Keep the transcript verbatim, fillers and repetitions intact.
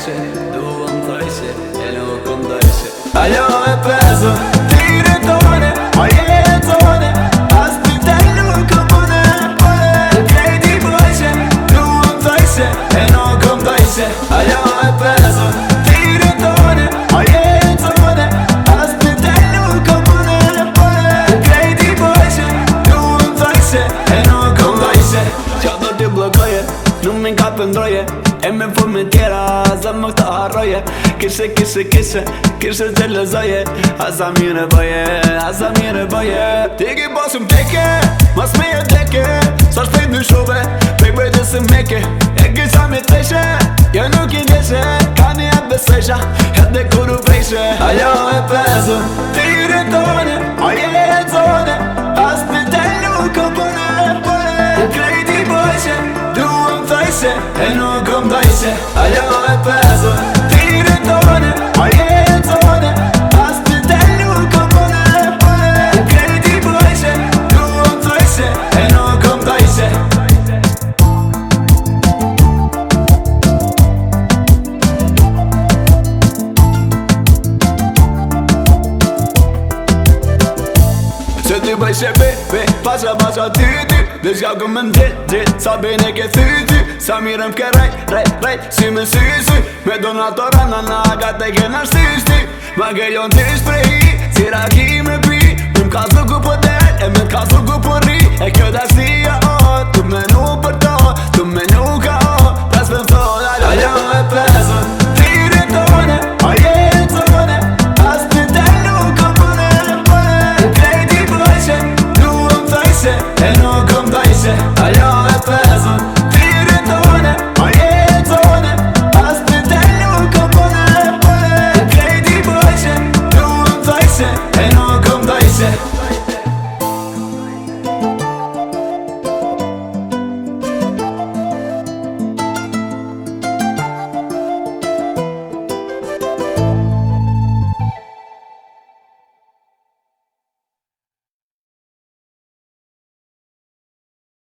dojshe, duam thojshe, e nuk um dojshe. Ajo e pezo, tire tone, a je tone, as pitel nuk um pone, pone. Krejti bojshe, duam thojshe, e nuk um dojshe. Ajo e pezo, tire tone, a je tone, as pitel nuk um pone, pone. Krejti bojshe, duam thojshe, e nuk um dojshe. Qa do t'i blokoje, nuk min ka pëndroje, e me fun me tjera, za më këta harroje. Kishe, kishe, kishe, kishe që lëzoje, asa mire boje, asa mire boje. Ti ki posëm teke, mas me e teke, sa shpejt në shove, pek bëjtë së meke. E kisha me teshe, jo nuk i ndeshe, ka një atë besesha, edhe kur u prejshe. Ajo e pezo, tire tone, a je e tone, as pitel nuk o pone, pone. Krejti bojshe, duam thojshe, e nuk um dojshe. Ajo e pezo, tire tone, a je tone, as pitel nuk o pone, pone. Krejti bojshe, duam thojshe, e nuk um dojshe. Se ti bëjshe be, be, pasha, pasha ty, ty. Dhe shka ku më ndit, dit, sa bene ke thy, ty. Sa mirëm ke rejt, rejt, rejt, si me sy, sy. Me donatora në naga te kena shtish ty. Ma ke jon t'i shprehi, si raki me pi. Më m'ka zlu ku po del, e me t'ka zlu ku po ri. E kjo t'ashtia o, t'u menu për to.